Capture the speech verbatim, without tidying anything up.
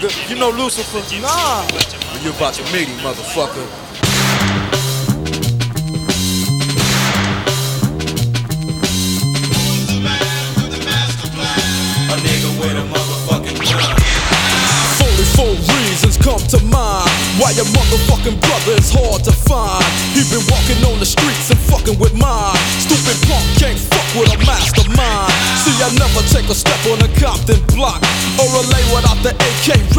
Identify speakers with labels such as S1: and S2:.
S1: You know Lucifer?
S2: Nah.
S1: Well, you about to meet him, motherfucker.
S3: A nigga with a motherfucking gun.
S4: forty-four reasons come to mind why your motherfucking brother is hard to find. He been walking on the streets and fucking with mine. Stupid punk can't fuck with a mastermind. See, I never take a step on a Compton block or a lay without the A K